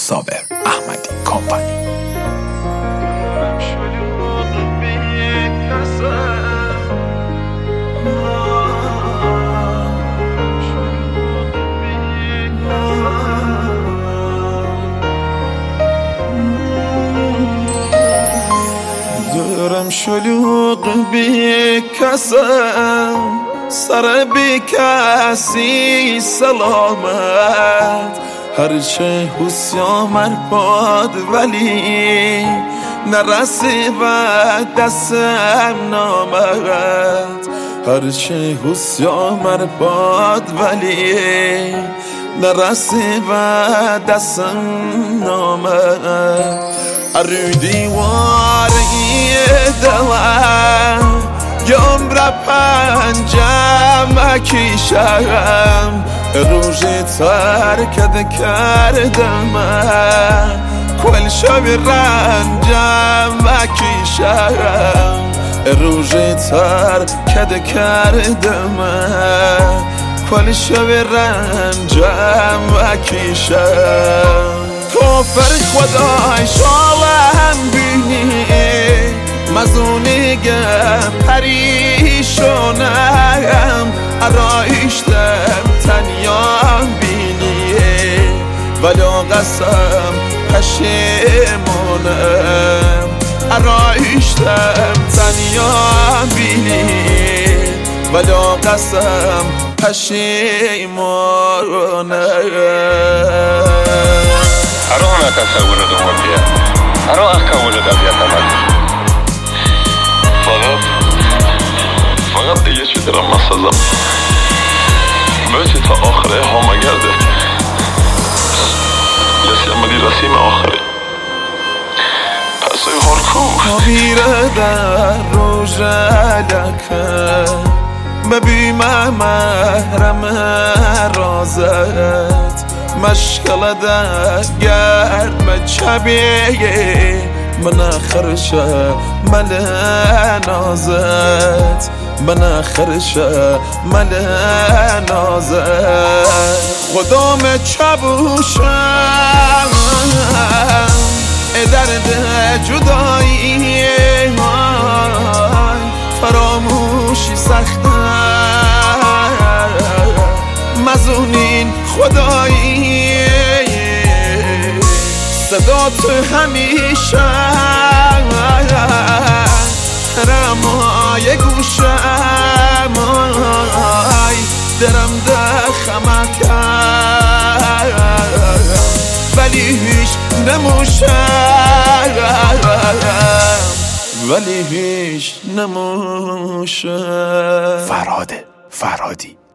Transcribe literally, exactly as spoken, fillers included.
صابر احمدی کمپانی. دورم شلوغ بی کسم، سر بی کسی سلامت. هرچه حسیامر باد ولی نرسی و دستم نامد. هرچه حسیامر باد ولی نرسی و دستم نامد. رو دیواری دلم یم را پنجم کشم، روزی ترکت کردم کل شب رنجم کشم. روزی ترکت کردم کل شب رنجم کشم. کفر خدای شالم بینی مزونیگم پریشونم، ارایشتم تنیام بینی ولو قسم پشیمونم. ارایشتم تنیام بینی ولو قسم پشیمونم. أروح أنا كسر دموعي، أروح أكمل الأبيات مالي. فقط فقط دیگه چی دارم نسازم بچه تا آخره ها مگرده لسی امدی رسیم آخره پس ای هارکو بیره در روز لکه ببی محرم رازت مشکل در گرم چبیه من خرشه مل نازت. من خرشه مل نازت. خدام چبوشم درد جدایی فراموشی سخته مزونین خدایی. صدا تو همیشه رمای گوشم درم دخمکم ولی هیچ نموشم ولی هیچ نموشم. فرهاد فرهادی.